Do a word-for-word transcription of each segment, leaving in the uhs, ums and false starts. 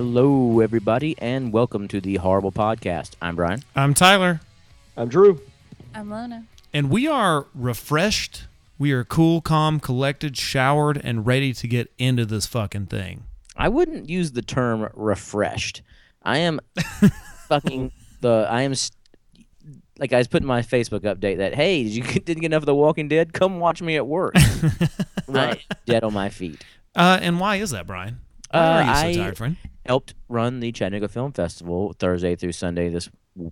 Hello, everybody, and welcome to the Horrible Podcast. I'm Brian. I'm Tyler. I'm Drew. I'm Lona. And we are refreshed. We are cool, calm, collected, showered, and ready to get into this fucking thing. I wouldn't use the term refreshed. I am fucking the. I am st- like I was putting my Facebook update that hey, did you didn't get enough of The Walking Dead? Come watch me at work. I'm dead on my feet. Uh, and why is that, Brian? Why Uh, are you so I- tired, friend? Helped run the Chattanooga Film Festival Thursday through Sunday this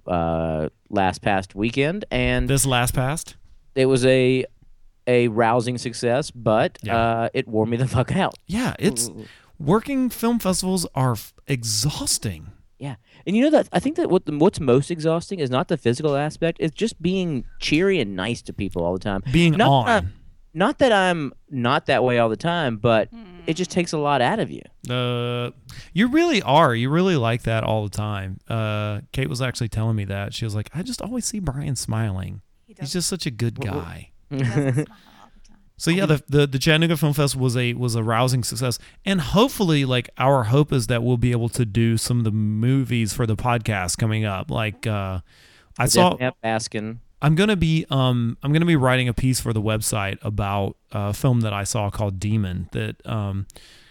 uh, last past weekend, and This last past? it was a a rousing success, but Yeah. uh, it wore me the fuck out. Yeah, it's working film festivals are f- exhausting. Yeah, and you know that I think that what the, what's most exhausting is not the physical aspect; it's just being cheery and nice to people all the time. Being not on. That I- not that I'm not that way all the time, but it just takes a lot out of you. Uh, you really are. You really like that all the time. Uh, Kate was actually telling me that. She was like, I just always see Brian smiling. He He's just such a good guy. He doesn't smile all the time. So yeah, the, the the Chattanooga Film Fest was a was a rousing success, and hopefully, like our hope is that we'll be able to do some of the movies for the podcast coming up. Like uh, I saw, Definitely have Baskin. I'm gonna be um I'm gonna be writing a piece for the website about a film that I saw called Demon that um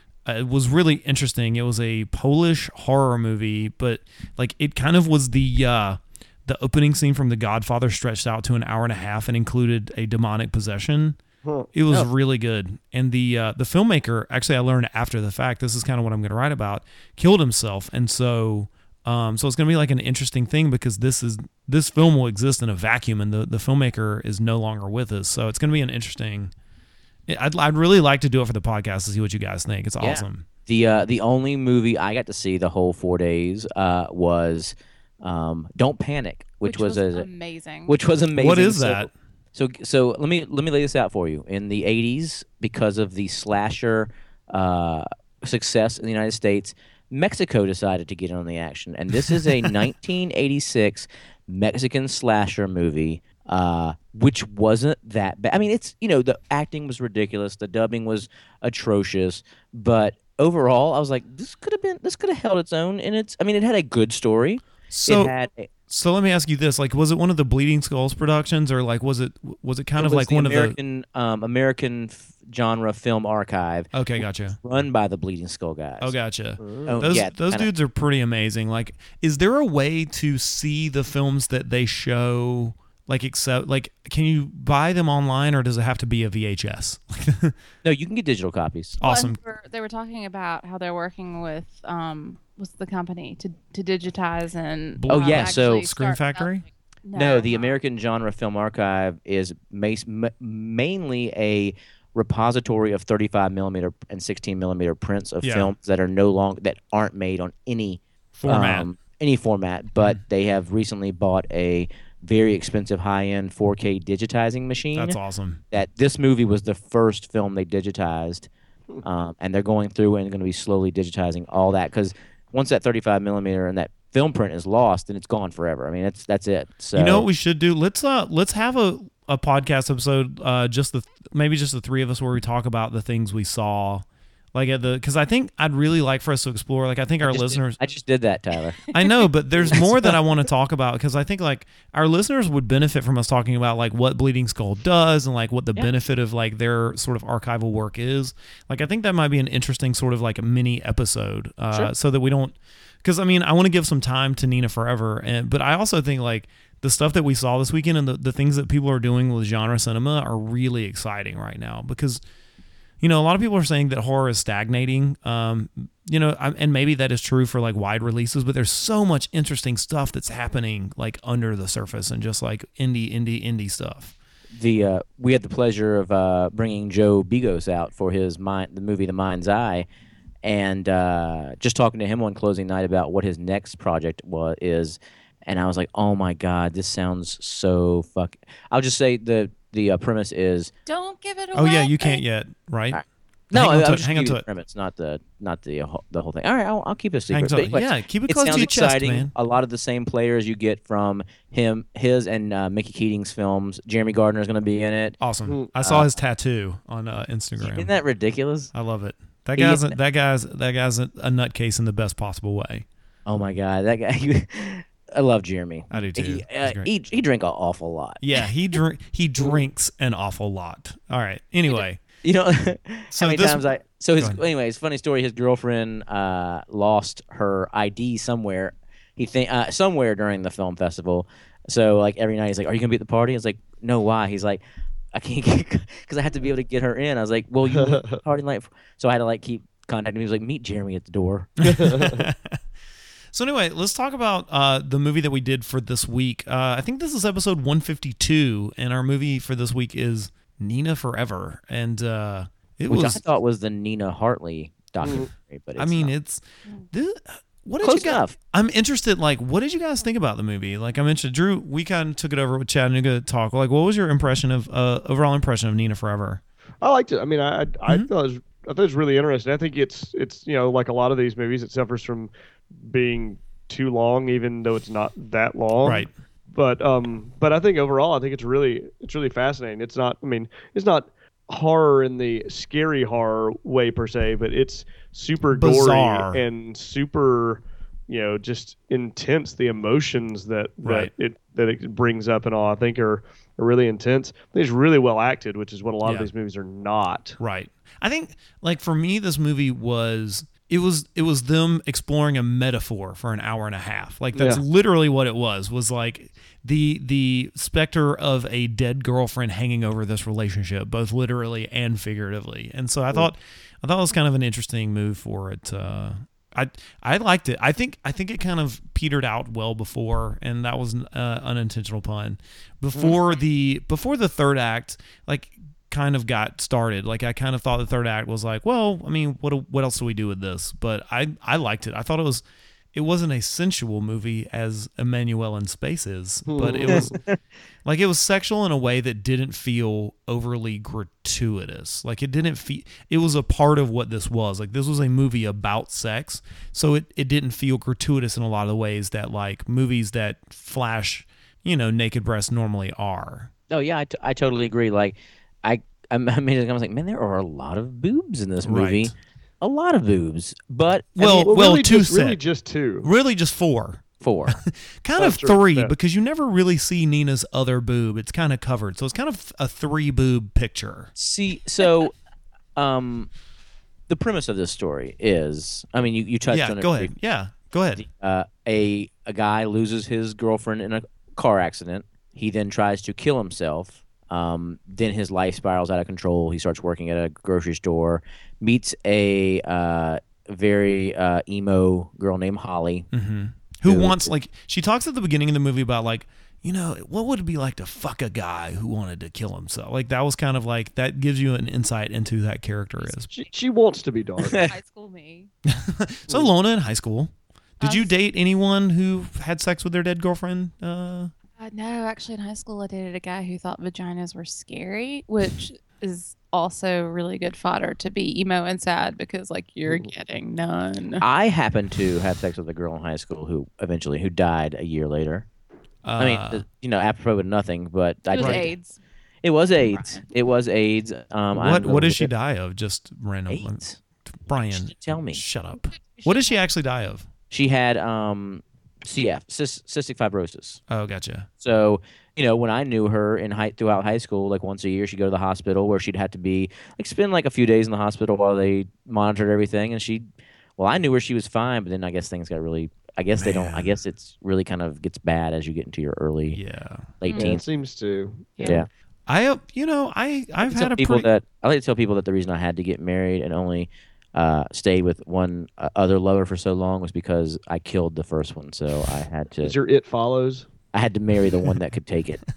it was really interesting. It was a Polish horror movie, but like it kind of was the uh, the opening scene from The Godfather stretched out to an hour and a half and included a demonic possession. It was Oh. really good. And the uh, the filmmaker, actually I learned after the fact, this is kind of what I'm going to write about, killed himself. And so um, so it's going to be like an interesting thing because this is this film will exist in a vacuum and the, the filmmaker is no longer with us. So it's going to be an interesting I'd I'd really like to do it for the podcast to see what you guys think. It's Yeah. awesome. The uh, the only movie I got to see the whole four days uh, was um, Don't Panic, which, Which was, was a, amazing. which was amazing. What is So- that? So so let me let me lay this out for you. In the eighties, because of the slasher uh, success in the United States, Mexico decided to get in on the action, and this is a nineteen eighty-six Mexican slasher movie, uh, which wasn't that bad. I mean, it's you know the acting was ridiculous, the dubbing was atrocious, but overall, I was like, this could have been this could have held its own, and it's I mean, it had a good story. So it had a, So let me ask you this: like, was it one of the Bleeding Skulls productions, or like was it was it kind it of was like the one American um, American f- genre film archive. of the? Okay, gotcha. Run by the Bleeding Skull guys. Oh, gotcha. Oh, Those yeah, those kinda- dudes are pretty amazing. Like, is there a way to see the films that they show? Like, except like, can you buy them online, or does it have to be a V H S? No, you can get digital copies. Well, and Awesome. they were- They were talking about how they're working with um, what's the company to to digitize and Oh, um, yeah, so- actually Screen start Factory? developing- No, the no. American Genre Film Archive is ma- ma- mainly a repository of thirty-five millimeter and sixteen millimeter prints of Yeah. films that are no longer that aren't made on any Format. um, any format. But they have recently bought a very expensive high-end four K digitizing machine. That's awesome. That this movie was the first film they digitized, um, and they're going through and going to be slowly digitizing all that because once that thirty-five millimeter and that film print is lost, then it's gone forever. I mean, it's that's it. So You know what we should do? Let's uh let's have a, a podcast episode, uh just the maybe just the three of us where we talk about the things we saw, like at the because I think I'd really like for us to explore. Like I think our I just listeners. Did, I just did that, Tyler. I know, but there's more that I want to talk about because I think like our listeners would benefit from us talking about like what Bleeding Skull does and like what the Yeah. benefit of like their sort of archival work is. Like I think that might be an interesting sort of like a mini episode, uh, Sure. so that we don't. Because I mean, I want to give some time to Nina Forever, and but I also think like the stuff that we saw this weekend and the, the things that people are doing with genre cinema are really exciting right now because. You know, a lot of people are saying that horror is stagnating. Um, you know, I- and maybe that is true for like wide releases, but there's so much interesting stuff that's happening like under the surface and just like indie, indie, indie stuff. The uh, we had the pleasure of uh, bringing Joe Bigos out for his mind, the movie The Mind's Eye, and uh, just talking to him on closing night about what his next project was is, and I was like, oh my god, this sounds so fuck. I'll just say the the uh, premise is Don't give it away. Oh yeah, you can't yet, right? All right. no, hang on I to was it. Hang on just to the it. premise, not the not the whole- the whole thing. All right, I'll, I'll keep it a Hang secret. to But it. anyway, Yeah, keep it it close sounds to your chest, exciting. man. A lot of the same players you get from him, his and uh, Mickey Keating's films. Jeremy Gardner is going to be in it. Awesome. Mm. I saw Uh, his tattoo on uh, Instagram. Isn't that ridiculous? I love it. That He- guy's a, that guy's that guy's a, a nutcase in the best possible way. Oh my God, that guy! I love Jeremy. I do too. He He's uh, great. he, he drank an awful lot. Yeah, he drink he drinks an awful lot. All right. Anyway, You know, So how many this- times I so his Go ahead. anyways, funny story. His girlfriend uh, lost her I D somewhere. He think uh, somewhere during the film festival. So like every night he's like, "Are you gonna be at the party?" I was like, "No, why?" He's like, "I can't get because I have to be able to get her in." I was like, "Well, you leave the party night," so I had to like keep contacting him. He was like, "Meet Jeremy at the door." so anyway, let's talk about uh, the movie that we did for this week. Uh, I think this is episode one fifty-two, and our movie for this week is Nina Forever, and uh, it Which was. I thought was the Nina Hartley documentary, but it's I mean, not. it's. This, what did Close you guys, enough. I'm interested. Like, what did you guys think about the movie? Like I mentioned, Drew, we kind of took it over with Chattanooga talk. Like, what was your impression of uh, overall impression of Nina Forever? I liked it. I mean, I I, I Mhm. thought it was I thought it was really interesting. I think it's it's you know like a lot of these movies, it suffers from being too long, even though it's not that long. Right. But um, but I think overall, I think it's really it's really fascinating. It's not. I mean, it's not horror in the scary horror way per se, but it's super Bizarre. gory and super, you know, just intense. The emotions that that Right. it that it brings up and all, I think are, are really intense. I think it's really well acted, which is what a lot Yeah. of these movies are not. Right. I think like for me this movie was it was it was them exploring a metaphor for an hour and a half. Like that's Yeah. literally what it was. Was like the the specter of a dead girlfriend hanging over this relationship, both literally and figuratively. And so I thought I thought it was kind of an interesting move for it. Uh I I liked it. I think I think it kind of petered out well before, and that was an uh, unintentional pun. Before the before the third act, like kind of got started. Like I kind of thought the third act was like, well, I mean, what what else do we do with this? But I I liked it. I thought it was it wasn't a sensual movie as Emmanuel in Space is, but it was like it was sexual in a way that didn't feel overly gratuitous. Like it didn't feel it was a part of what this was. Like this was a movie about sex, so it it didn't feel gratuitous in a lot of the ways that like movies that flash, you know, naked breasts normally are. Oh yeah, I, t- I totally agree. Like, I I made I was like, man, there are a lot of boobs in this movie, Right. a lot of boobs. But I Well, mean, Well, well, really two just, really set. just two. Really just four. four. Kind That's of true, three yeah. because you never really see Nina's other boob. It's kind of covered. So it's kind of a three boob picture. See, so, um, the premise of this story is, I mean, you you touched Yeah, on it. go briefly. ahead. Yeah, go ahead. Uh, a a guy loses his girlfriend in a car accident. He then tries to kill himself. Um, then his life spirals out of control. He starts working at a grocery store, meets a uh, very uh, emo girl named Holly. Mm-hmm. Who Who- wants, like, she talks at the beginning of the movie about, like, you know, what would it be like to fuck a guy who wanted to kill himself? Like, that was kind of like, that gives you an insight into who that character is. She, she wants to be dark. High school me. So, Lona in high school, did you Us- date anyone who had sex with their dead girlfriend? Uh, Uh, no, actually, in high school, I dated a guy who thought vaginas were scary, which is also really good fodder to be emo and sad because, like, you're getting none. I happened to have sex with a girl in high school who eventually who died a year later. I mean, uh, th- you know, apropos of nothing, but I It was did- AIDS. It was AIDS. It was AIDS. Um, what I'm what did with she it. die of? Just random. AIDS. Brian, Tell me. shut up. What did she actually die of? She had um, C F, cys- cystic fibrosis. Oh, gotcha. So, you know, when I knew her in high throughout high school, like once a year, she'd go to the hospital where she'd have to be like spend like a few days in the hospital while they monitored everything. And she, well, I knew her; she was fine, but then I guess things got really. I guess they don't. I Man. guess it's really kind of gets bad as you get into your early Yeah. late Mm. Yeah, it teens. seems to. Yeah. I, uh, you know, I I've Tell had a people pretty. that I like to tell people that the reason I had to get married and only uh, stayed with one uh, other lover for so long was because I killed the first one. So I had to. Is your it follows? I had to marry the one that could take it.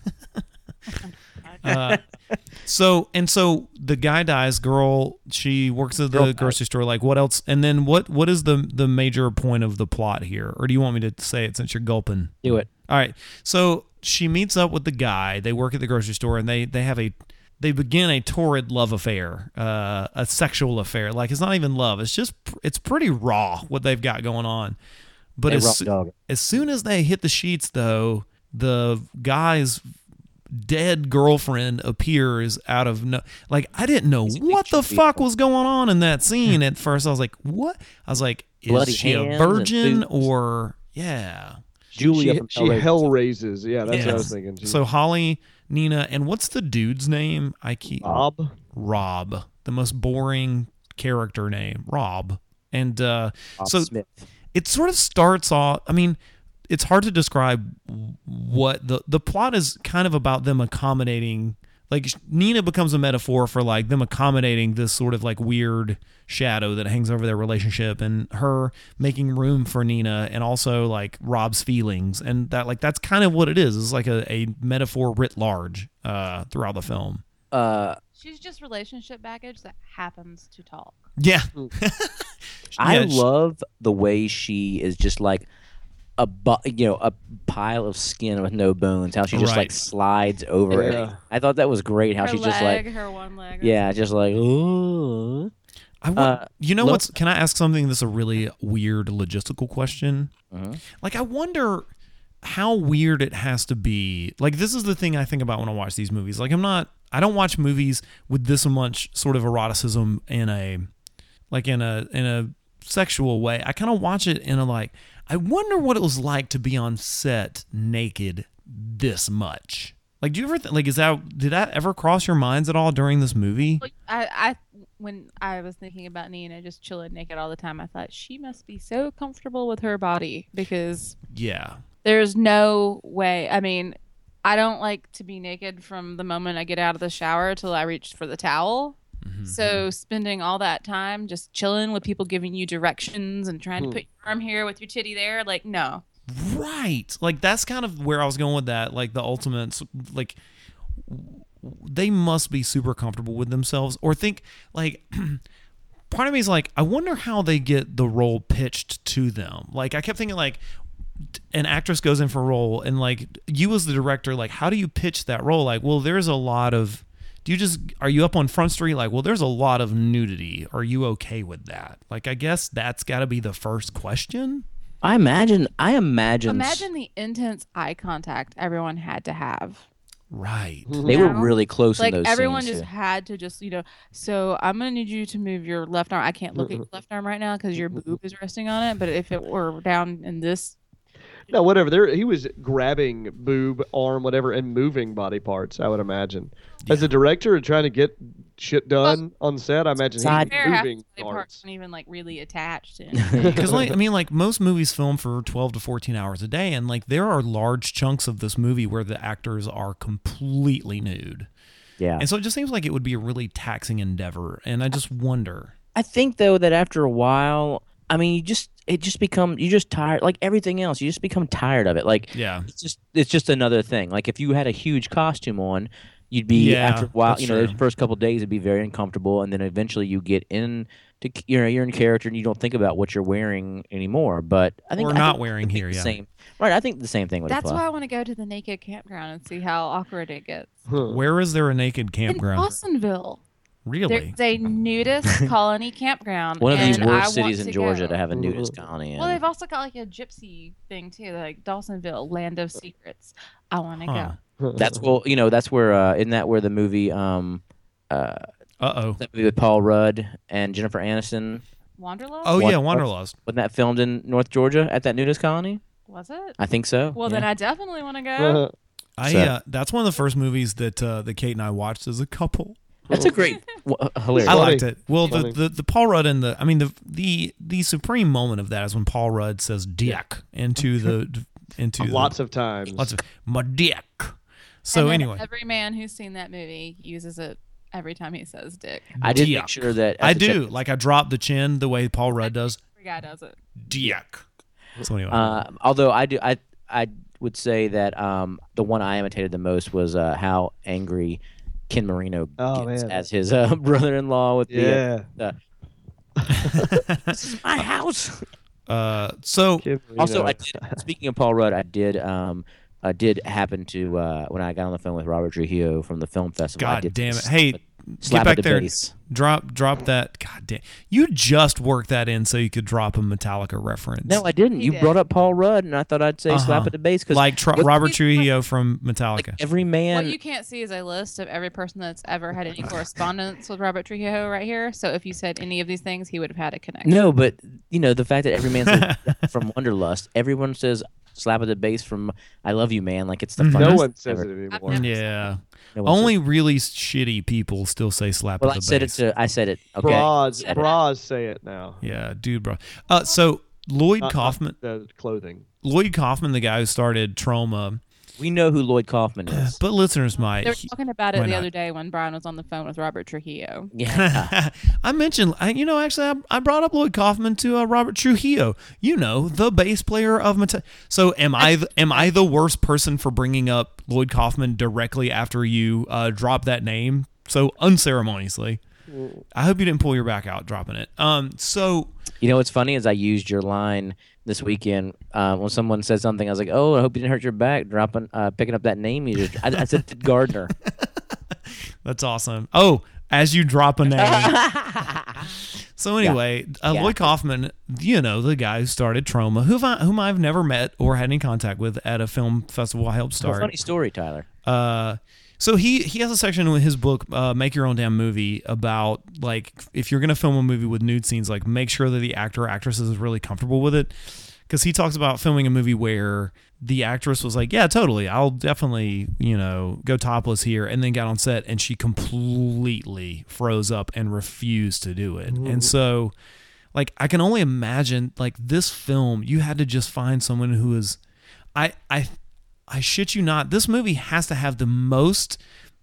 Uh, so and so the guy dies. Girl, she works at the Girl dies. grocery store. Like, what else? And then what? What is the the major point of the plot here? Or do you want me to say it since you're gulping? Do it. All right. So she meets up with the guy. They work at the grocery store, and they they have a they begin a torrid love affair, uh, a sexual affair. Like it's not even love. It's just it's pretty raw what they've got going on. But Hey, as, rough dog. as soon as they hit the sheets, though, the guy's dead girlfriend appears out of no. Like I didn't know what the creepy. fuck was going on in that scene at first. I was like, what? I was like, is Bloody she a hands virgin and boots. or yeah? Julia she, from she Hellraiser. hell raises. Yeah, that's what I Yes. was thinking. She, So Holly, Nina, and what's the dude's name? I keep Bob. Rob, the most boring character name, Rob. And uh, Bob so Smith. it sort of starts off. I mean, it's hard to describe what the the plot is. Kind of about them accommodating. Like Nina becomes a metaphor for like them accommodating this sort of like weird shadow that hangs over their relationship, and her making room for Nina, and also like Rob's feelings, and that like that's kind of what it is. It's like a, a metaphor writ large uh, throughout the film. Uh, She's just relationship baggage that happens to talk. Yeah, I Yeah, she- love the way she is just like a bu- you know a pile of skin with no bones. How she just Right. like slides over. Yeah. it. I thought that was great. How her she leg, just like her one leg. yeah, just like ooh. I wa- Uh, you know look- what's? Can I ask something that's a really weird logistical question? Mhm. Like, I wonder how weird it has to be. Like, this is the thing I think about when I watch these movies. Like, I'm not. I don't watch movies with this much sort of eroticism in a, like in a in a sexual way. I kind of watch it in a like. I wonder what it was like to be on set naked this much. Like, do you ever th- like? Is that did that ever cross your minds at all during this movie? Like, I, I, when I was thinking about Nina just chilling naked all the time, I thought she must be so comfortable with her body because Yeah. there's no way. I mean, I don't like to be naked from the moment I get out of the shower till I reach for the towel. Mm-hmm. So spending all that time just chilling with people giving you directions and trying Hmm. to put your arm here with your titty there, like no. Right. Like that's kind of where I was going with that. Like the ultimate, like they must be super comfortable with themselves, or think like part of me is like, I wonder how they get the role pitched to them. Like I kept thinking like an actress goes in for a role and like you as the director, like how do you pitch that role? Like, well, there's a lot of, do you just, are you up on Front Street? Like, well, there's a lot of nudity. Are you okay with that? Like, I guess that's got to be the first question. I imagine. I imagine. Imagine the intense eye contact everyone had to have. Right. they You were know? really close Like in those everyone scenes. just too. had to just, you know, so I'm gonna need you to move your left arm. I can't look at your left arm right now because your boob is resting on it. But if it were down in this, No, whatever. There, he was grabbing boob, arm, whatever, and moving body parts. I would imagine. As a director and trying to get shit done on set, I imagine Side- he's fair, half moving the body parts parts. aren't even like really attached. To Because like I mean, like most movies film for twelve to fourteen hours a day, and like there are large chunks of this movie where the actors are completely nude, Yeah. and so it just seems like it would be a really taxing endeavor. And I just wonder. I think though that after a while, I mean, you just it just become you just tired like everything else. You just become tired of it. Like Yeah. it's just it's just another thing. Like if you had a huge costume on, you'd be Yeah, after a while. that's You know, true. those first couple of days it'd be very uncomfortable, and then eventually you get in to you know you're in character and you don't think about what you're wearing anymore. But I think Or I not think- wearing I think here, the yeah. Same. Right. I think the same thing would That's apply. why I want to go to the naked campground and see how awkward it gets. Where is there a naked In campground? Dawsonville, Really? there's a nudist colony campground. One of the and I worst want cities in to Georgia go. to have a nudist colony in. Well, they've also got like a gypsy thing too, like Dawsonville, Land of Secrets. I want to Huh. go. That's well, you know, that's where uh, isn't that where the movie um uh Uh oh. that movie with Paul Rudd and Jennifer Aniston Wanderlust? Oh yeah, What- Wanderlust. wasn't that filmed in North Georgia at that nudist colony? Was it? I think so. Well, yeah. then I definitely want to go. I So- uh, that's one of the first movies that uh, that Kate and I watched as a couple. That's a great, w- uh, hilarious. I Funny. liked it. Well, the, Funny. the the Paul Rudd and the I mean the the the supreme moment of that is when Paul Rudd says "dick" into the into the- Lots of times. lots of my dick. So And then anyway, every man who's seen that movie uses it every time he says "dick." I did Dick. make sure that I at the do check- like I drop the chin the way Paul Rudd does. Every guy does it. Dick. So anyway, Uh, although I do, I I would say that um the one I imitated the most was uh how angry Ken Marino Oh, gets man. as his uh, brother-in-law with Yeah. the. Uh, this is my house. uh, so Kid Also, Marino. I did, speaking of Paul Rudd, I did um I did happen to uh when I got on the phone with Robert Trujillo from the film festival. I God did damn it! this- Hey, Slap get back at the there, base. drop drop that. God damn, you just worked that in so you could drop a Metallica reference. No, I didn't. He You did. brought up Paul Rudd, and I thought I'd say slap Uh-huh. at the base because like Tr- what- Robert Trujillo from Metallica. like every man. What you can't see is a list of every person that's ever had any correspondence with Robert Trujillo right here. So if you said any of these things, he would have had a connection. No, but you know the fact that every man says from Wonderlust, everyone says slap at the base from I Love You, Man. Like it's the Mhm. funniest No thing one says ever. it anymore. I've never- Yeah, No one says only it. really shitty people still say slap Well, at I the said it base. to. I said it. Okay. Bras, Said it. bras say it now. Yeah, dude, bro. Uh, so Lloyd Not- not Kaufman, the clothing. Lloyd Kaufman, the guy who started Trauma, We know who Lloyd Kaufman is. but listeners might. They were he- talking about it why the not? other day when Brian was on the phone with Robert Trujillo. Yeah. I mentioned, I, you know, actually, I, I brought up Lloyd Kaufman to uh, Robert Trujillo. You know, the bass player of Metallica. So, am I the, am I the worst person for bringing up Lloyd Kaufman directly after you uh, drop that name so unceremoniously? I hope you didn't pull your back out dropping it. Um, so You know what's funny is I used your line this weekend uh, when someone said something. I was like, "Oh, I hope you didn't hurt your back dropping, uh, picking up that name you just." I, I said to Gardner. that's awesome. Oh, as you drop a name. So anyway, uh, Yeah. Lloyd Kaufman, you know, the guy who started Trauma, who I, whom I've never met or had any contact with at a film festival I helped Well, start. funny story, Tyler. Uh, so he he has a section in his book, uh, Make Your Own Damn Movie, about like if you're gonna film a movie with nude scenes, like make sure that the actor or actress is really comfortable with it. Because he talks about filming a movie where the actress was like, "Yeah, totally, I'll definitely, you know, go topless here," and then got on set and she completely froze up and refused to do it. And so, like, I can only imagine, like, this film, you had to just find someone who is, I I. I shit you not, this movie has to have the most,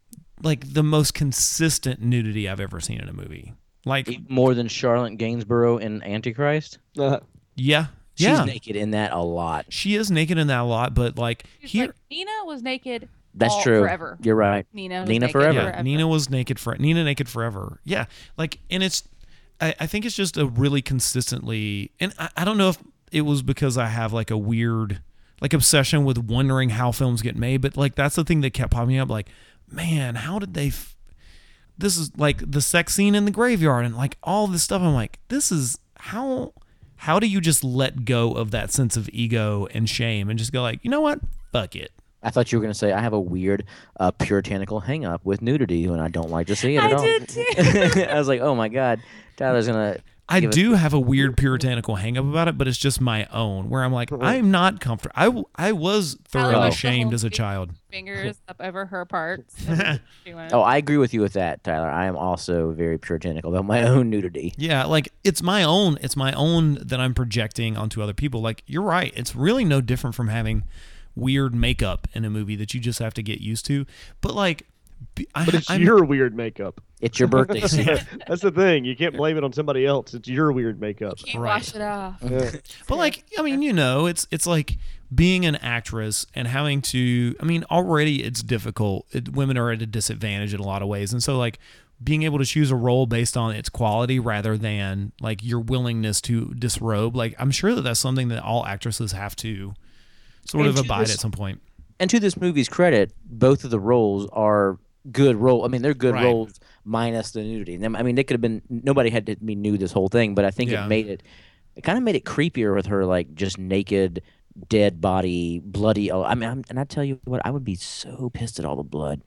like, the most consistent nudity I've ever seen in a movie. Like, Even more than Charlotte Gainsborough in Antichrist. Uh, yeah, She's yeah, naked in that a lot. she is naked in that a lot, but like She's here, like, Nina was naked. That's all- true. Forever. You're right. Nina. Was Nina naked forever. yeah, Nina was naked for Nina naked forever. Yeah, like, and it's, I, I think it's just a really consistently, and I, I don't know if it was because I have like a weird, like, obsession with wondering how films get made, but like that's the thing that kept popping up. Like, man, how did they? F- this is like the sex scene in the graveyard and like all this stuff. I'm like, this is how. How do you just let go of that sense of ego and shame and just go like, you know what? Fuck it. I thought you were going to say I have a weird uh, puritanical hang up with nudity and I don't like to see it I at all. did too. I was like, oh my God, Tyler's going to. I Give it- do have a weird puritanical hang up about it, but it's just my own, where I'm like, I'm not comfortable. I, w- I was Tyler thoroughly likes to shamed hold as a big child. Fingers up over her parts. and doing- Oh, I agree with you with that, Tyler. I am also very puritanical about my own nudity. Yeah, like it's my own. It's my own that I'm projecting onto other people. Like, you're right. It's really no different from having weird makeup in a movie that you just have to get used to. But like, b- I, but it's I'm- your weird makeup. It's your birthday season. That's the thing. You can't blame it on somebody else. It's your weird makeup. Can't Right. wash it off. Yeah. But like, I mean, you know, it's it's like being an actress and having to. I mean, already it's difficult. It, women are at a disadvantage in a lot of ways, and so like being able to choose a role based on its quality rather than like your willingness to disrobe. Like, I'm sure that that's something that all actresses have to sort And of to abide this- at some point. And to this movie's credit, both of the roles are good role. I mean, they're good Right. roles minus the nudity. And I mean, they could have been nobody had to be nude this whole thing, but I think Yeah. it made it. It kind of made it creepier with her, like just naked, dead body, bloody. Oh, I mean, I'm, and I tell you what, I would be so pissed at all the blood,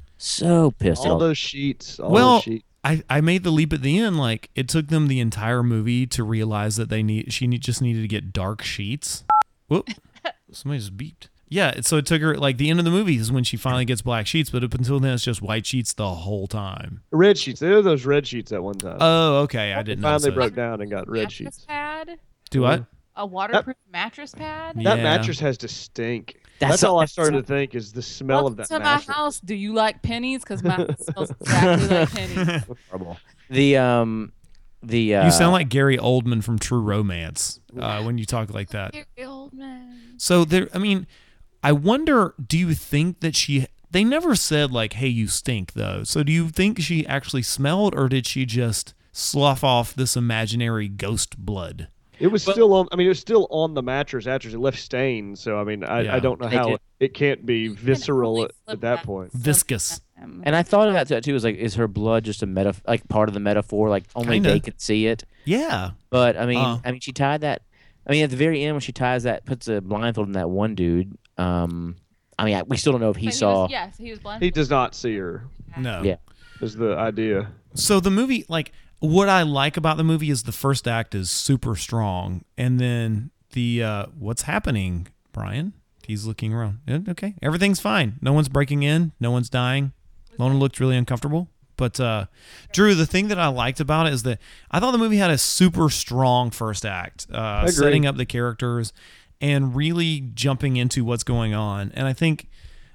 so pissed at All all. those sheets. All Well, those sheets. I, I made the leap at the end. Like, it took them the entire movie to realize that they need she need, just needed to get dark sheets. Whoop! Somebody just beeped. Yeah, so it took her, like, the end of the movie is when she finally gets black sheets, but up until then it's just white sheets the whole time. Red sheets. There were those red sheets at one time. Oh, okay, I didn't know. Finally So. broke down and got red Mattress sheets. pad. Do what? A waterproof mattress pad. Yeah. That mattress has to stink. That's That's, all I that's- started to think is the smell Welcome of that to mattress. my house. Do you like pennies? Because my house smells exactly like pennies. Horrible. The um, the uh, You sound like Gary Oldman from True Romance uh, when you talk like that. Gary Oldman. So there, I mean, I wonder, do you think that she, they never said like, hey, you stink though. So do you think she actually smelled or did she just slough off this imaginary ghost blood? It was still on. I mean, it was still on the mattress after it left stains. So I mean, I, Yeah. I don't know They how did- it, it can't be You can visceral only at, flip at that point. Viscous. It And I thought of that too. Is like, is her blood just a meta, like part of the metaphor? Like only Kinda. they can see it. Yeah. But I mean, Uh. I mean, she tied that. I mean, at the very end when she ties that, puts a blindfold on that one dude. Um, I mean, I, we still don't know if he But saw. was, yes, he was blind. He does not see her. No. Yeah. Is the idea. So the movie, like, what I like about the movie is the first act is super strong, and then the uh, what's happening, Brian? He's looking around. Yeah, okay, everything's fine. No one's breaking in. No one's dying. Lona looked really uncomfortable. But uh, Drew, the thing that I liked about it is that I thought the movie had a super strong first act, uh, agree. setting up the characters and really jumping into what's going on. And I think,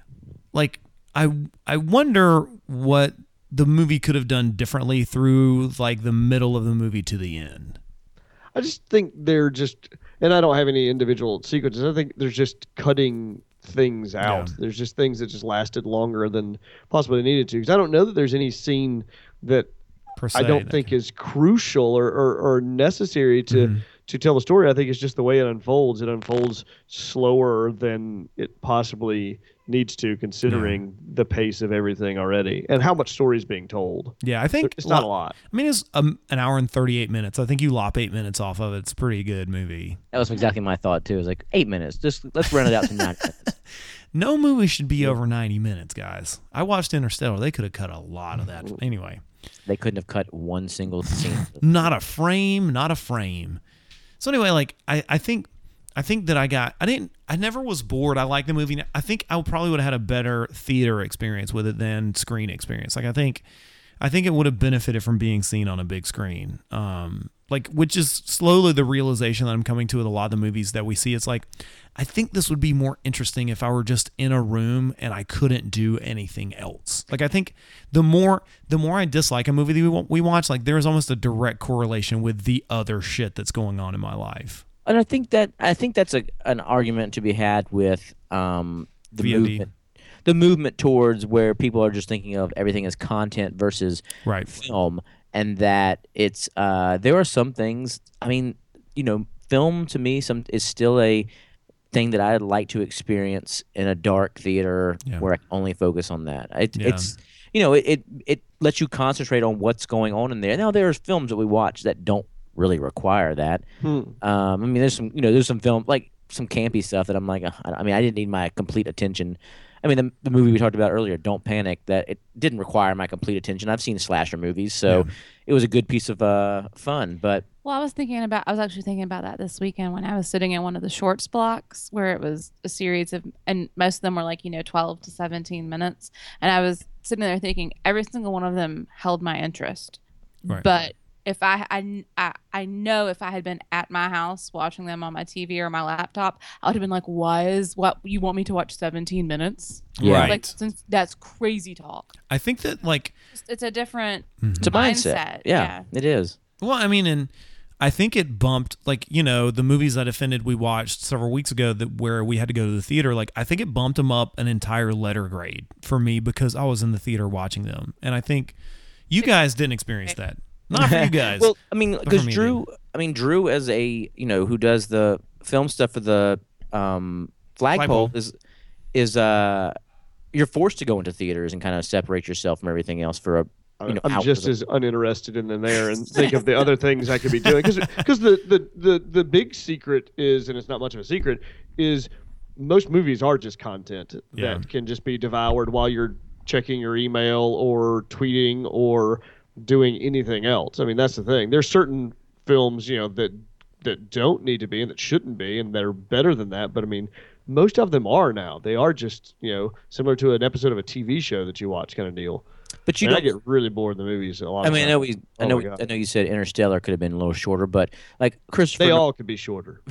like, I I wonder what the movie could have done differently through like the middle of the movie to the end. I just think they're just, and I don't have any individual sequences. I think they're just cutting things out. Yeah. There's just things that just lasted longer than possibly needed to. Because I don't know that there's any scene that Per se, I don't that think can- is crucial or, or, or necessary to Mhm. to tell the story. I think it's just the way it unfolds. It unfolds slower than it possibly needs to, considering the pace of everything already and how much story is being told. Yeah, I think It's not a lo- lot. I mean, it's um, an hour and thirty-eight minutes. I think you lop eight minutes off of it. It's a pretty good movie. That was exactly my thought too. It was like eight minutes. Just let's run it out to nine minutes. No movie should be over ninety minutes, guys. I watched Interstellar. They could have cut a lot of that. Anyway, They couldn't have cut one single scene. not a frame, not a frame. So anyway, like I, I think I think that I got I didn't I never was bored. I liked the movie. I think I probably would have had a better theater experience with it than screen experience. Like I think I think it would have benefited from being seen on a big screen. Um like which is slowly the realization that I'm coming to with a lot of the movies that we see. It's like I think this would be more interesting if I were just in a room and I couldn't do anything else. Like I think the more the more I dislike a movie that we wa- we watch, like there is almost a direct correlation with the other shit that's going on in my life. And I think that I think that's a an argument to be had with um, the V O D. movement, the movement towards where people are just thinking of everything as content versus Right. film, and that it's uh, there are some things. I mean, you know, film to me some is still a thing that I'd like to experience in a dark theater Yeah. where I can only focus on that. It, Yeah. It's you know it, it it lets you concentrate on what's going on in there. Now there's films that we watch that don't really require that. Hmm. Um, I mean, there's some, you know, there's some film like some campy stuff that I'm like, uh, I mean, I didn't need my complete attention. I mean, the, the movie we talked about earlier, Don't Panic, that it didn't require my complete attention. I've seen slasher movies, so Yeah. it was a good piece of uh, fun. But Well, I was thinking about, I was actually thinking about that this weekend when I was sitting in one of the shorts blocks where it was a series of, and most of them were like, you know, twelve to seventeen minutes. And I was sitting there thinking every single one of them held my interest. Right. But if I, I, I, I know if I had been at my house watching them on my T V or my laptop, I would have been like, why is what you want me to watch seventeen minutes? Yeah. Right. Like, since that's crazy talk. I think that like It's, it's a different it's a mindset. mindset. Yeah, it is. well, I mean, and I think it bumped like, you know, the movies that offended we watched several weeks ago that where we had to go to the theater, like I think it bumped them up an entire letter grade for me because I was in the theater watching them. And I think you guys didn't experience that. Not for you guys. Well, I mean, for because me, Drew, I mean, Drew as a you know who does the film stuff for the um, flagpole, Flagpole. is is uh you're forced to go into theaters and kind of separate yourself from everything else for a you know. I'm hours just of- as uninterested in them there and think of the other things I could be doing. Because the, the, the, the big secret is, and it's not much of a secret, is most movies are just content Yeah. that can just be devoured while you're checking your email or tweeting or doing anything else. I mean, that's the thing. There's certain films, you know, that that don't need to be and that shouldn't be and that are better than that. But I mean, most of them are now. They are just, you know, similar to an episode of a T V show that you watch kind of deal. but you And know, I get really bored in the movies a lot. I of mean, I times. know we, I Oh know, my God. I know you said Interstellar could have been a little shorter, but like Christopher, They Nolan- all could be shorter.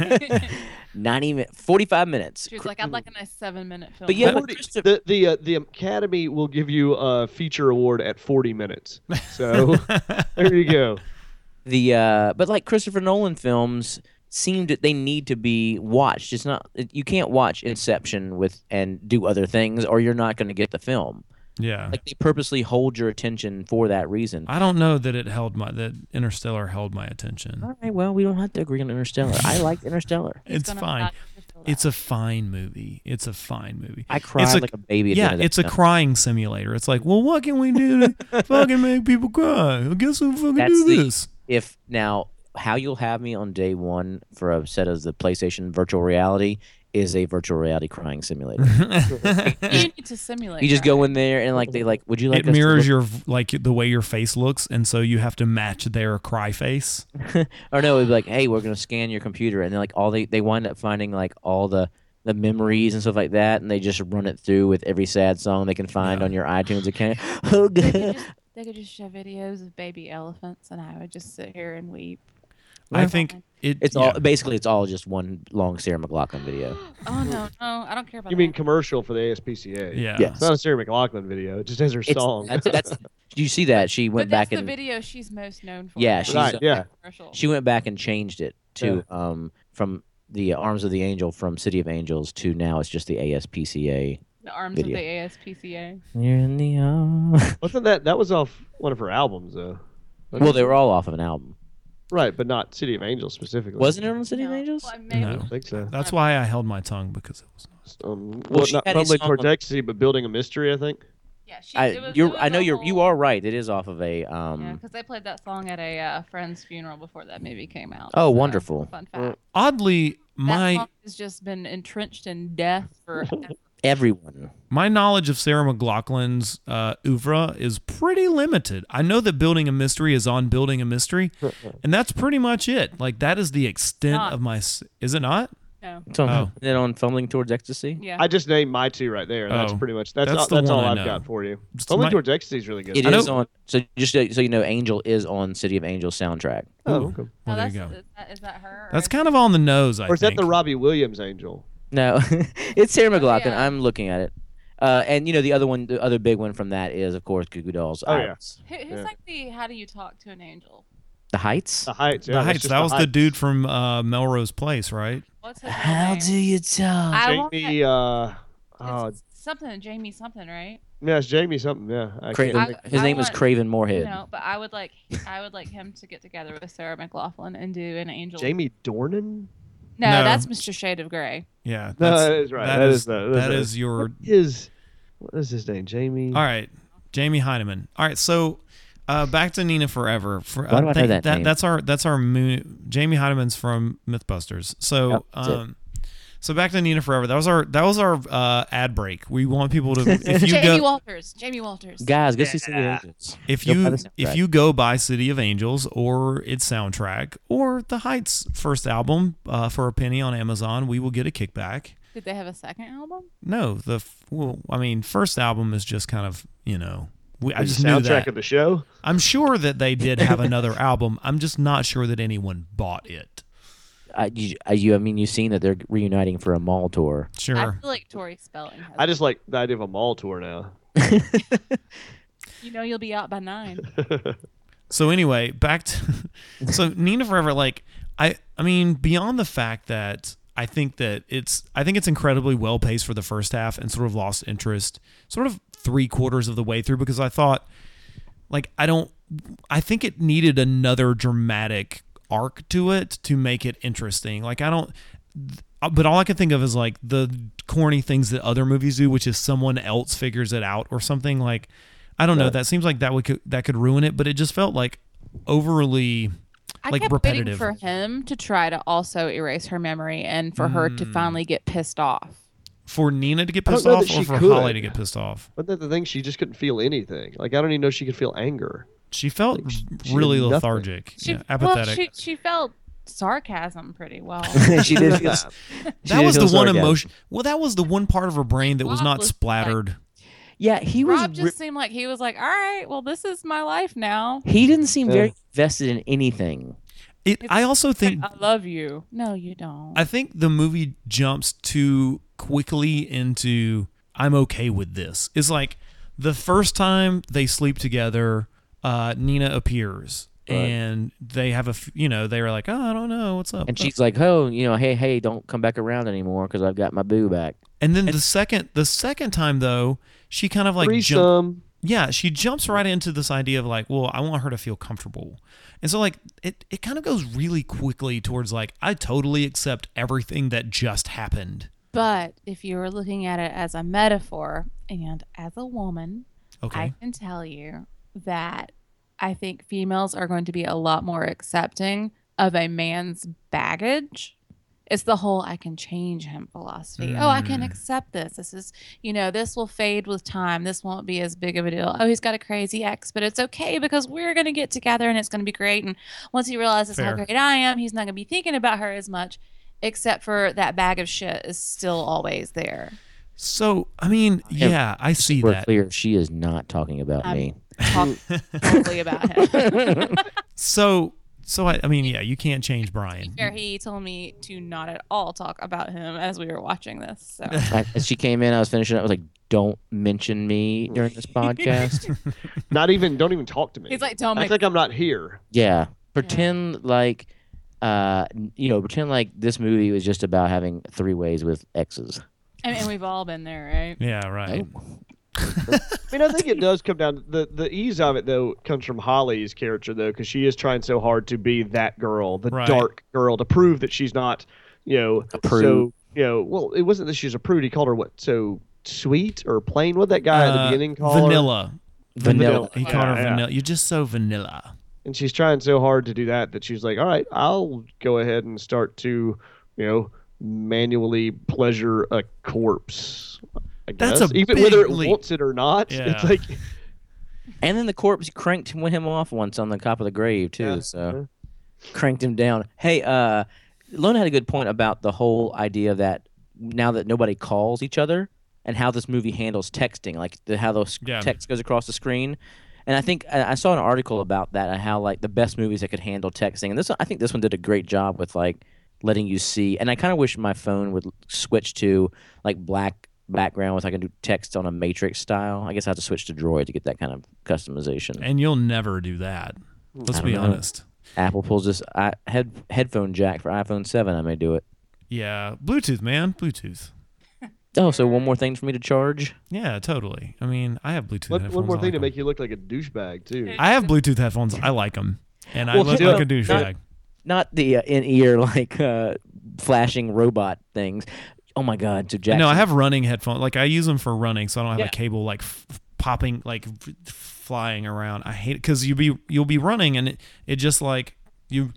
ninety minutes, forty-five minutes. She was like, I'd like a nice seven minute film. But yeah, but forty Christopher- the the uh, the Academy will give you a feature award at forty minutes. So there you go. The uh, but like Christopher Nolan films seem to they need to be watched. It's not you can't watch Inception with and do other things, or you're not going to get the film. yeah. Like they purposely hold your attention for that reason. I don't know that it held my that Interstellar held my attention. All right, well, we don't have to agree on Interstellar. I liked Interstellar. He's It's gonna fine. watch Interstellar. It's a fine movie. It's a fine movie. I cried It's a- like a baby. At Yeah, the end of it's a that film. crying simulator. It's like, well, what can we do to fucking make people cry? I guess we'll fucking That's do the- this. If now, how you'll have me on day one for a set of the PlayStation virtual reality is a virtual reality crying simulator. You need to simulate. You just go crying. in there and like they like, would you like It us to mirrors look- your like the way your face looks, and so you have to match their cry face. or no, it'd be like, hey, we're gonna scan your computer, and then like all they they wind up finding like all the the memories and stuff like that, and they just run it through with every sad song they can find Yeah. on your iTunes account. Oh They could, god. just, they could just show videos of baby elephants, and I would just sit here and weep. I Yeah. think it. It's yeah. all basically it's all just one long Sarah McLaughlin video. Oh no, no, I don't care about. You that. mean commercial for the A S P C A? Yeah. Yes. It's not a Sarah McLaughlin video. It just has her It's, song. that's that's. Do you see that she went But that's back the and video she's most known for. Yeah, right? she's, Right, uh, yeah. Commercial. she went back and changed it to um from the Arms of the Angel from City of Angels to now it's just the A S P C A. The arms video. of the A S P C A. You're in the arms. Wasn't that that was off one of her albums though? Well, they were all off of an album. Right, but not City of Angels specifically. Wasn't it on City of No. Angels? Well, maybe. No. I think so. That's why I held my tongue because it was. Um, Well, well, she not had a Fumbling song Towards on- Ecstasy, but Building a Mystery, I think. Yeah, she. I, it was, it you're, was I know a you're, you whole- are right. It is off of a. Um, Yeah, because they played that song at a uh, friend's funeral before that movie came out. Oh, So, wonderful. Fun fact. Oddly, That my song has just been entrenched in death for. Everyone. my knowledge of Sarah McLaughlin's uh, oeuvre is pretty limited. I know that Building a Mystery is on Building a Mystery, and that's pretty much it. Like that is the extent Not. of my. s- Is it not? No. So, Oh. Is it on Fumbling Towards Ecstasy? Yeah. I just named my two right there. That's Oh. pretty much that's That's all, the that's one all I I've know. got for you. Just Fumbling my- Towards Ecstasy is really good. It I is know- on. So just so so you know, Angel is on City of Angels soundtrack. Oh, Ooh. okay. Well, oh, there that's, you go. Is that, is that her? or That's is- kind of on the nose, I Or is that think. the Robbie Williams Angel? No, it's Sarah McLaughlin. yeah. I'm looking at it. Uh, and you know the other one, the other big one from that is of course Goo Goo Dolls. Oh, yeah. Iris. Who, who's Yeah. like the How Do You Talk to an Angel? The Heights. The Heights. Yeah, the that's Heights. just That was the Heights. dude from uh, Melrose Place, right? What's his real name? you talk? I want Jamie. Uh, oh, It's something, Jamie something, right? yeah, it's Jamie something. Yeah, I Craven. can't I- think- His I name is want- Craven Moorhead. No, but I would like I would like him to get together with Sarah McLaughlin and do an Angel. Jamie Dornan. No, No. that's Mister Shade of Grey. Yeah. No, that's- that is right. That That is is the- that that is is- your. What is what is his name? Jamie. All right, Jamie Heineman. All right, so uh, back to Nina Forever. For, Why do I know think that name? That's our that's our mo- Jamie Heineman's from MythBusters. So Yep, that's it. um, so back to Nina Forever. That was our that was our uh, ad break. We want people to if you Jamie go Walters. Jamie Walters. Guys, go see City of Angels. if Go buy you the soundtrack. if you go buy City of Angels or its soundtrack or the Heights first album uh, for a penny on Amazon, we will get a kickback. Did they have a second album? No, the f- well, I mean, first album is just kind of you know. We, I The just knew soundtrack that. of the show. I'm sure that they did have another album. I'm just not sure that anyone bought it. I, you, I, you, I mean, you've seen that they're reuniting for a mall tour. I Sure. feel like Tori Spelling has I just like the idea of a mall tour now. You know you'll be out by nine. So anyway, back to so Nina Forever. Like I, I mean, beyond the fact that I think that it's, I think it's incredibly well paced for the first half and sort of lost interest, sort of three quarters of the way through because I thought, like, I don't, I think it needed another dramatic arc to it to make it interesting. Like I don't. But all I can think of is like the corny things that other movies do, which is someone else figures it out or something. Like, I don't know. Right. That seems like that would that could ruin it. But it just felt like overly I like kept repetitive. waiting for him to try to also erase her memory and for her to Mm. finally get pissed off. For Nina to get I don't pissed know off, that or she for could. Holly to get pissed off. But that's the thing, she just couldn't feel anything. Like I don't even know she could feel anger. She felt Like, she- she really did nothing. lethargic, She, yeah, apathetic. Well, she, she felt sarcasm pretty well. she did. Feel, she that did was the feel one sarcasm. emotion. Well, that was the one part of her brain that was Rob not was, like- splattered. Yeah, he was. Rob re- just seemed like he was like, all right, well, this is my life now. he didn't seem Yeah. very invested in anything. It, I also think I love you. No, you don't. I think the movie jumps too quickly into I'm okay with this. It's like the first time they sleep together, uh, Nina appears Right. and they have a, f- you know, they were like, oh, I don't know, what's up? And she's like, "Oh, you know, hey, hey, don't come back around anymore because I've got my boo back." And then the second, the second time though, she kind of like jumped. Threesome. yeah, she jumps right into this idea of like, well, I want her to feel comfortable. And so like it, it kind of goes really quickly towards like, I totally accept everything that just happened. But if you were looking at it as a metaphor and as a woman, Okay. I can tell you that I think females are going to be a lot more accepting of a man's baggage. It's the whole I can change him philosophy. Mm. Oh, I can accept this. This is, you know, this will fade with time. This won't be as big of a deal. Oh, he's got a crazy ex, but it's okay because we're going to get together and it's going to be great. And once he realizes Fair. how great I am, he's not going to be thinking about her as much, except for that bag of shit is still always there. So, I mean, yeah, I see We're that. clear. She is not talking about I'm me. talk totally about him. So, so I, I mean, yeah, you can't change Brian. Fair, he told me to not at all talk about him as we were watching this. So I, as she came in, I was finishing. I was like, "Don't mention me during this podcast." Not even. Don't even talk to me. he's like, "Don't I make." think I'm not here. Yeah, pretend like, uh, you know, pretend like this movie was just about having three ways with exes. I mean, we've all been there, right? Yeah, right. I mean, I think it does come down. The the ease of it though comes from Holly's character though, because she is trying so hard to be that girl, the Right. dark girl, to prove that she's not, you know, A prude. so you know. Well, it wasn't that she's a prude. He called her what? So sweet or plain? What that guy at the Uh, beginning called her? vanilla. Vanilla. He called her Yeah, yeah. vanilla. You're just so vanilla. And she's trying so hard to do that that she's like, all right, I'll go ahead and start to, you know, manually pleasure a corpse. I That's guess. a Even big whether it leap. wants it or not. Yeah. It's like, And then the corpse cranked him off once on the top of the grave too. Yeah. So cranked him down. Hey, uh, Lona had a good point about the whole idea that now that nobody calls each other and how this movie handles texting, like the, how those Yeah. text goes across the screen. And I think I I saw an article about that and how like the best movies that could handle texting. And this one, I think this one did a great job with like letting you see. And I kind of wish my phone would switch to like black background with I can do text on a matrix style. I guess I have to switch to Droid to get that kind of customization. And you'll never do that. Let's I be don't know. honest. Apple pulls this I, head headphone jack for iPhone seven. I may do it. Yeah, Bluetooth, man, Bluetooth. Oh, so one more thing for me to charge? Yeah, totally. I mean, I have Bluetooth one, headphones. one more I thing like to 'em. make you look like a douchebag too. I have Bluetooth headphones. I like them, and I Well, look still, like a douchebag. Not the uh, in-ear like uh, flashing robot things. Oh my God! So Jackson, No, I have running headphones. Like I use them for running, so I don't have Yeah. a cable like f- popping, like f- flying around. I hate it because you be you'll be running and it, it just like you.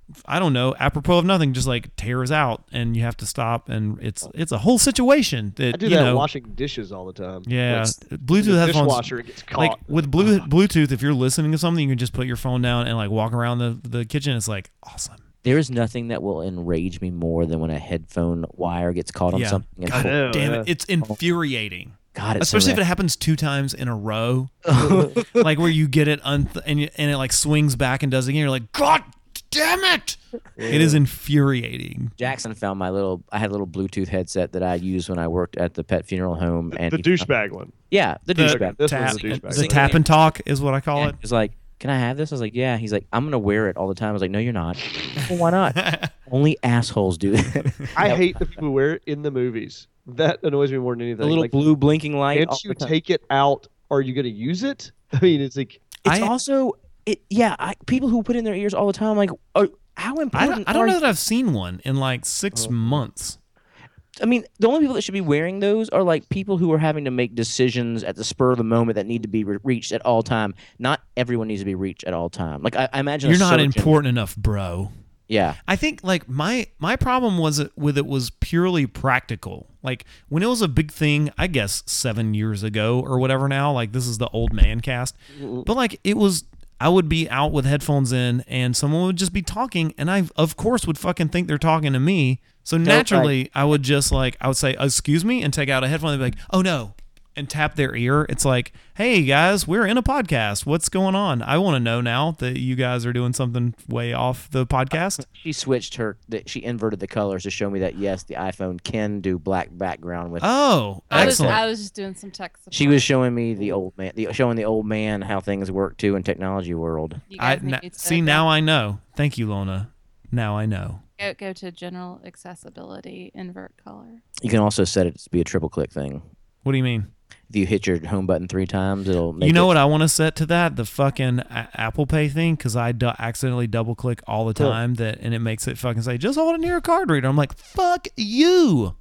I don't know, apropos of nothing, just like tears out, and you have to stop, and it's it's a whole situation that I do you that know. washing dishes all the time. Yeah, Like, Bluetooth the headphones. dishwasher gets caught. Like with blue, Bluetooth, if you're listening to something, you can just put your phone down and like walk around the, the kitchen. It's like awesome. there is nothing that will enrage me more than when a headphone wire gets caught on Yeah. something. And God pull- know, damn yeah. it, it's infuriating. God, it's Especially so if it happens two times in a row, like where you get it un- and you, and it like swings back and does it again. You're like, God damn it! It is infuriating. Jackson found my little. I had a little Bluetooth headset that I used when I worked at the pet funeral home. And the he- douchebag one. Yeah, the The douchebag. This tap, one's a douchebag. the tap and talk is what I call Yeah, it. he was like, "Can I have this?" I was like, "Yeah." He's like, "I'm gonna wear it all the time." I was like, "No, you're not." Well, why not? Only assholes do that. I hate the people who wear it in the movies. That annoys me more than anything. The little like, blue blinking light. all can't you the time. take it out? Are you going to use it? I mean, it's like It's I- also it. Yeah, I, people who put in their ears all the time. Like, are, how I important? don't, I don't are know you- that I've seen one in like six Oh. months. I mean, the only people that should be wearing those are like people who are having to make decisions at the spur of the moment that need to be re- reached at all time. Not everyone needs to be reached at all time. Like I, I imagine a You're not surgeon- important enough, bro. Yeah, I think like my my problem was it with it was purely practical. Like when it was a big thing, I guess seven years ago or whatever. Now, like this is the old man cast, but like it was. I would be out with headphones in, and someone would just be talking, and I of course would fucking think they're talking to me. So naturally, I would just like I would say, "Excuse me," and take out a headphone. They'd be like, "Oh no." And tap their ear. It's like, hey guys, we're in a podcast. What's going on? I want to know now that you guys are doing something way off the podcast. she switched her. that She inverted the colors to show me that yes, the iPhone can do black background with. Oh, I was, excellent. I was just doing some tech support. She was showing me the old man, the, showing the old man how things work too in technology world. You I guys need na- to see go- now I know. Thank you, Lona. Now I know. Go, go to general accessibility, invert color. You can also set it to be a triple click thing. What do you mean? if you hit your home button three times, it'll make You know it, what I want to set to that? The fucking a- Apple Pay thing, because I do- accidentally double click all the Huh. time that, and it makes it fucking say, just hold it near a card reader. I'm like, fuck you.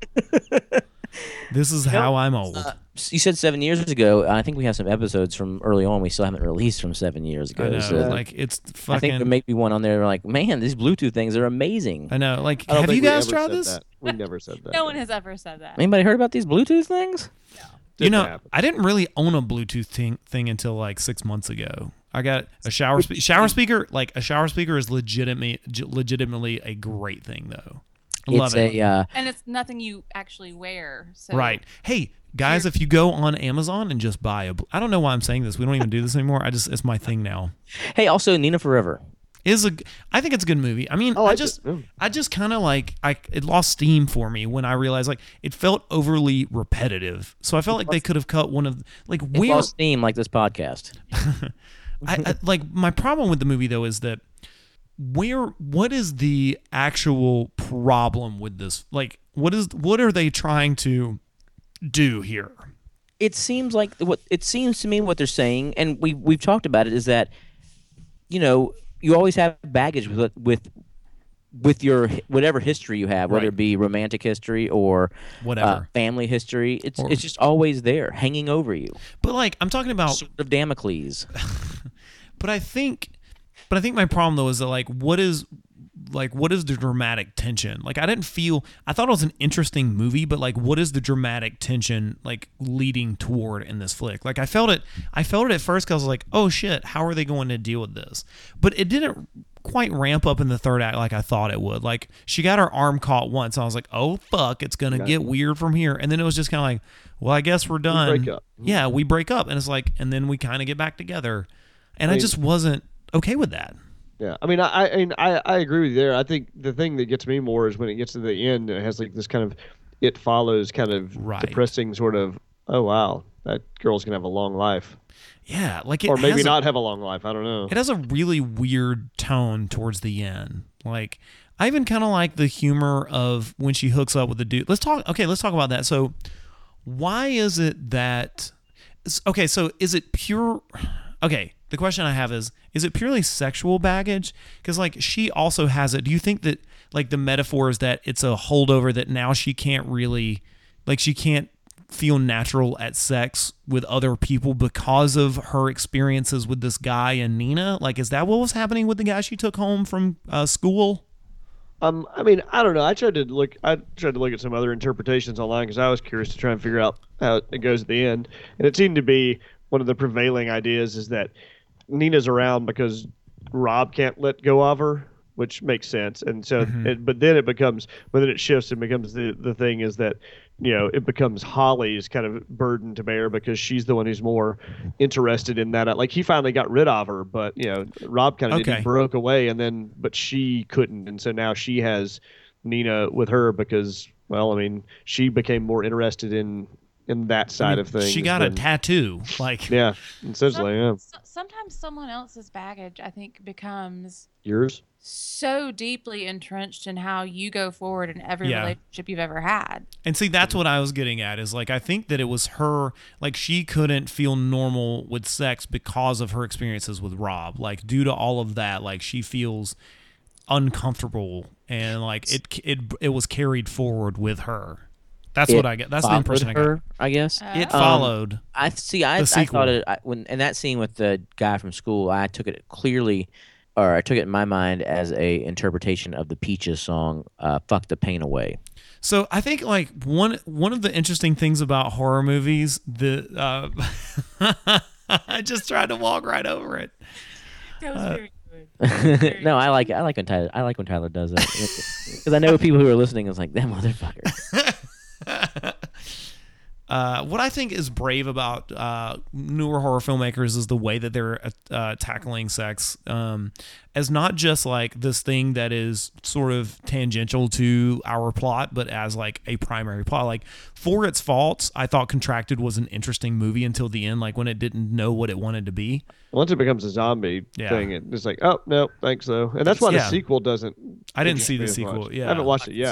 This is how I'm old. Uh, you said seven years ago. I think we have some episodes from early on we still haven't released from seven years ago. I know. So Like, it's fucking. I think there may be one on there like, man, these Bluetooth things are amazing. I know. Like, I don't have think you we guys ever tried said this? That. We never said that. No one has ever said that. Anybody heard about these Bluetooth things? You Didn't know, happen. I didn't really own a Bluetooth thing, thing until like six months ago. I got a shower spe- shower speaker. Like a shower speaker is legitimately legitimately a great thing, though. I love it's it. a uh, And it's nothing you actually wear. So Right. Hey, guys, if you go on Amazon and just buy a, bl- I don't know why I'm saying this. We don't even do this anymore. I just, it's my thing now. hey, also Nina Forever. Is a, I think it's a good movie. I mean, I I liked just, it, yeah. I just kind of like, I, it lost steam for me when I realized like it felt overly repetitive. So I felt like they could have cut one of, like, It where, lost steam like this podcast. I, I like my problem with the movie though is that where what is the actual problem with this? Like what is what are they trying to do here? It seems like what it seems to me what they're saying, and we we've talked about it, is that you know you always have baggage with with with your whatever history you have, whether Right. it be romantic history or Whatever. uh, family history. It's Or- it's just always there, hanging over you, But like I'm talking about sort of Damocles. but I think but I think my problem though is that like what is like what is the dramatic tension? Like I didn't feel I thought it was an interesting movie, but like what is the dramatic tension like leading toward in this flick? Like I felt it I felt it at first cuz I was like, "Oh shit, how are they going to deal with this?" But it didn't quite ramp up in the third act like I thought it would. Like she got her arm caught once. And I was like, "Oh fuck, it's going to get weird from here." And then it was just kind of like, "Well, I guess we're done." break up. Yeah, we break up and it's like and then we kind of get back together. And I, I mean- just wasn't okay with that. Yeah, I mean, I, I mean, I, I agree with you there. I think the thing that gets me more is when it gets to the end, and it has like this kind of, it follows kind of Right. depressing sort of, oh wow, that girl's gonna have a long life, Yeah, like it or maybe has a- not have a long life. I don't know. It has a really weird tone towards the end. Like I even kind of like the humor of when she hooks up with the dude. Let's talk. Okay, let's talk about that. So, why is it that? Okay, so is it pure? Okay, the question I have is: is it purely sexual baggage? Because like she also has it. Do you think that like the metaphor is that it's a holdover that now she can't really, like she can't feel natural at sex with other people because of her experiences with this guy and Nina? Like, is that what was happening with the guy she took home from uh, school? Um, I mean, I don't know. I tried to look. I tried to look at some other interpretations online because I was curious to try and figure out how it goes at the end, and it seemed to be one of the prevailing ideas is that Nina's around because Rob can't let go of her, which makes sense. And so, it, but then it becomes, but then it shifts and becomes the the thing is that, you know, it becomes Holly's kind of burden to bear because she's the one who's more interested in that. Like he finally got rid of her, but you know, Rob kind of did. Okay. He broke away, and then but she couldn't, and so now she has Nina with her because, well, I mean, she became more interested in in that side I mean, of things. She got a than- tattoo. Like, yeah, essentially, yeah. Some, sometimes someone else's baggage, I think, becomes Yours. so deeply entrenched in how you go forward in every Yeah. relationship you've ever had. and see, that's what I was getting at is like, I think that it was her, like, she couldn't feel normal with sex because of her experiences with Rob. Like, due to all of that, like, she feels uncomfortable and like it, it, it was carried forward with her. That's It what I get. That's the followed impression I got. her, I guess. Uh, It Um, followed. I see. I, the I sequel. thought it I, when in that scene with the guy from school. I took it clearly, or I took it in my mind as a interpretation of the Peaches song, uh, "Fuck the Pain Away." So I think like one one of the interesting things about horror movies, the uh, I just tried to walk right over it. That was very good. no, I like I like when Tyler I like when Tyler does that because I know people who are listening is like that motherfucker. Uh, what I think is brave about uh, newer horror filmmakers is the way that they're uh, tackling sex um, as not just like this thing that is sort of tangential to our plot, but as like a primary plot. Like For Its Faults, I thought Contracted was an interesting movie until the end, like when it didn't know what it wanted to be. Once it becomes a zombie Yeah. thing, it- it's like, oh no, thanks though, and that's why Yeah. the sequel doesn't. I didn't see the interest me as sequel, much. yeah. I haven't watched it yet.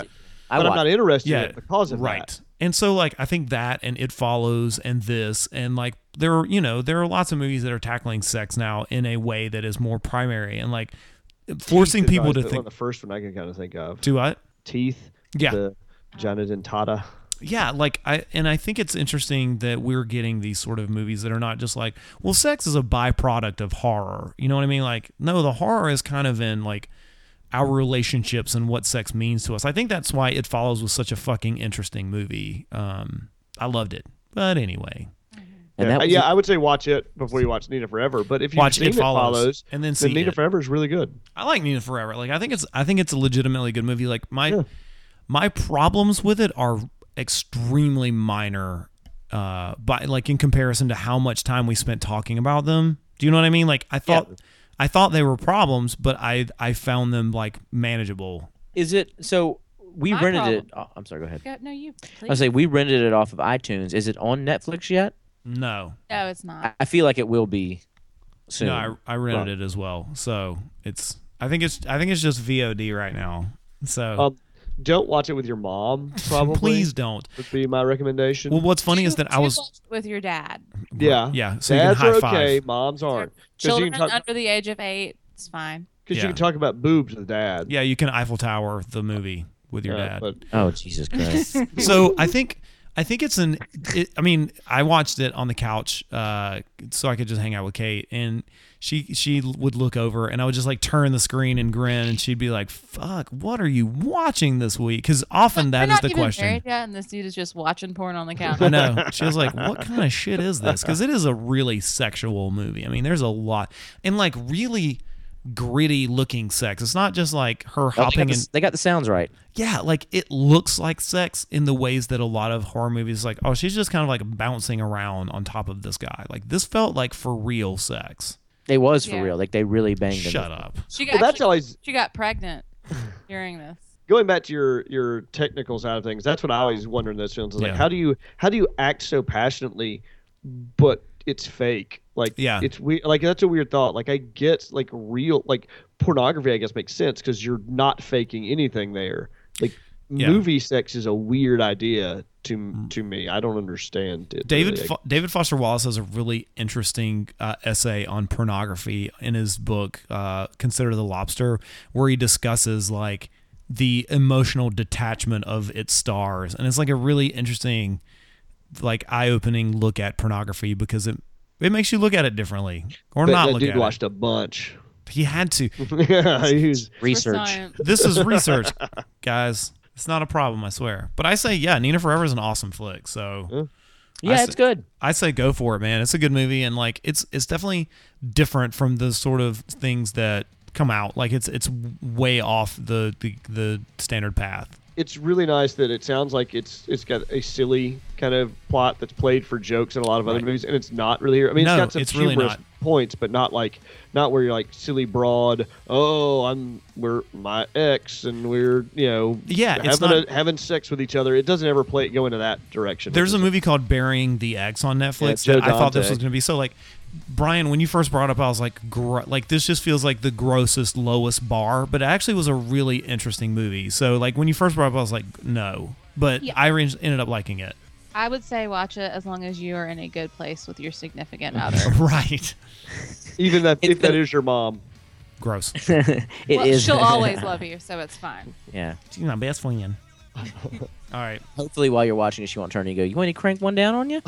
I but I'm watched not interested Yeah, in it because of right. that. And so like I think that and It Follows and this and like there are you know there are lots of movies that are tackling sex now in a way that is more primary and like forcing Teeth is people always to the- think. one of the first one I can kind of think of. Do what? Teeth. Yeah. The vagina dentata. Yeah, like I and I think it's interesting that we're getting these sort of movies that are not just like, well, sex is a byproduct of horror. You know what I mean? Like, no, the horror is kind of in like our relationships and what sex means to us. I think that's why It Follows was such a fucking interesting movie. Um, I loved it. But anyway, And yeah, that was yeah I would say watch it before you watch Nina Forever. But if you've watch seen It Follows, and and then see then Nina It. Forever is really good. I like Nina Forever. Like I think it's I think it's a legitimately good movie. Like my Yeah. my problems with it are extremely minor uh but like in comparison to how much time we spent talking about them. Do you know what I mean? Like I thought Yeah. I thought they were problems, but I I found them like manageable. Is it so? We My rented problem. it. Oh, I'm sorry. Go ahead. Go, no, you. I was say we rented it off of iTunes. Is it on Netflix yet? No. No, it's not. I, I feel like it will be soon. No, I, I rented it as well. So it's I think it's I think it's just V O D right now. So Um, don't watch it with your mom. Probably. please don't. Would be my recommendation. Well, what's funny You is that I should was watch it with your dad. yeah. yeah, so you Dads can high are five. okay. Moms aren't. Because you Children can talk. under the age of eight, it's fine. Because Yeah. you can talk about boobs with dad. Yeah, you can Eiffel Tower the movie with your Uh, dad. But Oh Jesus Christ! So I think I think it's an. It, I mean, I watched it on the couch, uh, so I could just hang out with Kate, and she she would look over, and I would just like turn the screen and grin, and she'd be like, "Fuck, what are you watching this week?" Because often that We're is not the even question. married yet, and this dude is just watching porn on the couch. I know. She was like, "What kind of shit is this?" Because it is a really sexual movie. I mean, there's a lot and like really gritty looking sex. It's not just like her Oh, they, got hopping the, and they got the sounds right. yeah, like it looks like sex in the ways that a lot of horror movies like, oh, she's just kind of like bouncing around on top of this guy. Like this felt like for real sex. It was for Yeah. real. Like they really banged. in Shut it. up. She got well, that's she, always she got pregnant during this. going back to your your technical side of things. That's what I always wonder in those films. Is like, Yeah. how do you how do you act so passionately, but it's fake? Like, Yeah. it's weird. Like that's a weird thought. Like I get like real like pornography. I guess makes sense because you're not faking anything there. Like Yeah. movie sex is a weird idea to to me. I don't understand it. David really. Fo- David Foster Wallace has a really interesting uh, essay on pornography in his book uh, Consider the Lobster, where he discusses like the emotional detachment of its stars, and it's like a really interesting, like eye-opening look at pornography because it it makes you look at it differently or That- not that look dude at watched a bunch. it. He had to. Yeah, he's For Research. science. This is research, guys. It's not a problem, I swear. But I say, yeah, Nina Forever is an awesome flick. So Yeah, I it's see- good. I say go for it, man. It's a good movie, and like it's it's definitely different from the sort of things that come out. Like it's it's way off the the, the standard path. it's really nice that it sounds like it's it's got a silly kind of plot that's played for jokes in a lot of other Right. movies, and it's not really. I mean, No, it's got some it's really humorous not. points, but not like not where you're like silly broad. Oh, I'm we're my ex, and we're you know Yeah, it's having not- a, having sex with each other. It doesn't ever play go into that direction. There's a which is- movie called Burying the Ex on Netflix Yeah, that Joe I thought this Dante. was going to be. So like, Brian, when you first brought it up, I was like, gr- like this just feels like the grossest, lowest bar. But it actually was a really interesting movie. So like when you first brought it up, I was like, no. But Yeah. I re- ended up liking it. I would say watch it as long as you are in a good place with your significant other. Right. even that It's if that the- is your mom. Gross. It is. well, she'll always love you, so it's fine. Yeah. She's my best friend. All right. Hopefully, while you're watching it, she won't turn to you and go, "You want me to crank one down on you?"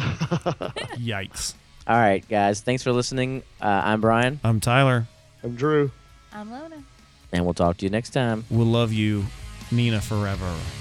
Yikes. All right, guys. Thanks for listening. Uh, I'm Brian, I'm Tyler. I'm Drew. I'm Lona. and we'll talk to you next time. We'll love you, Nina, forever.